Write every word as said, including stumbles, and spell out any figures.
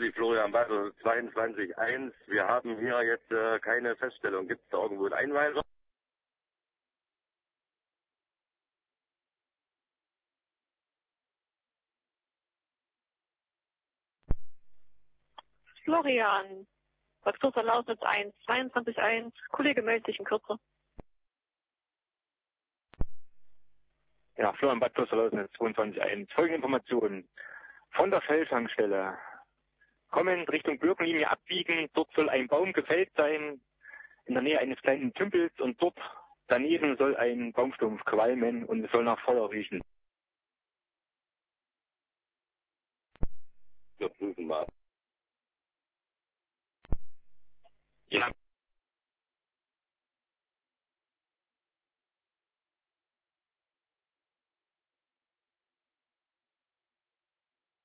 Rudi Florian Battle zweiundzwanzig eins. Wir haben hier jetzt äh, keine Feststellung. Gibt es da irgendwo einen Einweiser? Florian, Bad Kürzer-Lausnitz eins, zweiundzwanzig eins, Kollege meldet sich in Kürze. Ja, Florian Bad Kürzer-Lausnitz zweiundzwanzig eins. Folgende Informationen. Von der Feldtankstelle kommend Richtung Birkenlinie abbiegen. Dort soll ein Baum gefällt sein, in der Nähe eines kleinen Tümpels, und dort daneben soll ein Baumstumpf qualmen und es soll nach Feuer riechen. Wir prüfen mal. Ja.